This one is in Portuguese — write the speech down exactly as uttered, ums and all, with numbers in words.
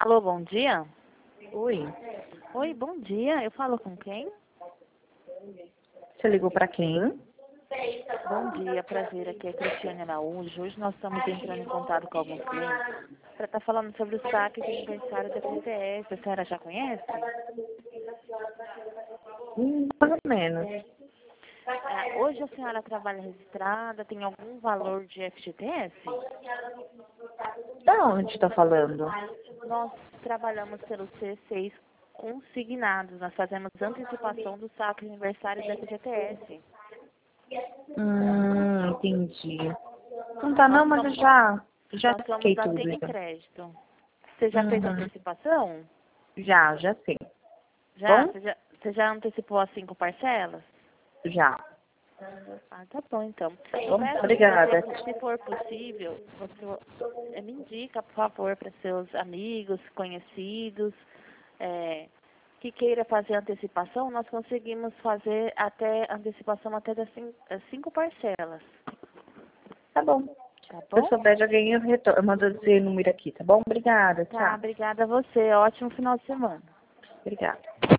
Alô, bom dia? Oi, Oi, bom dia. Eu falo com quem? você ligou pra quem? Bom dia, prazer. Aqui é Cristiane Araújo. Hoje nós estamos entrando em contato com alguns clientes para estar falando sobre o saque de aniversário da F G T S. A senhora já conhece? Hum, mais ou menos. Ah, hoje a senhora trabalha registrada, tem algum valor de F G T S? Da onde tá falando? Nós trabalhamos pelo C seis consignados. Nós fazemos antecipação do saque de aniversário da F G T S. Hum, entendi. Não tá não, Nós mas eu somos, já, já nós somos fiquei da tudo Tem já. Crédito. Você já fez Uhum. antecipação? Já, já sei. Já? Bom? Você já, você já antecipou as cinco parcelas? Já. Ah, tá bom então. Eu Bom, peço, se, obrigada. você, se for possível, você eh, me indica, por favor, para seus amigos, conhecidos, é, que queira fazer antecipação, nós conseguimos fazer até antecipação até das cinco, das cinco parcelas. Tá bom. Tá Se eu bom? souber de alguém, eu, retorno, eu mando esse número aqui, tá bom? Obrigada, Tá, tchau. obrigada a você. Ótimo final de semana. Obrigada.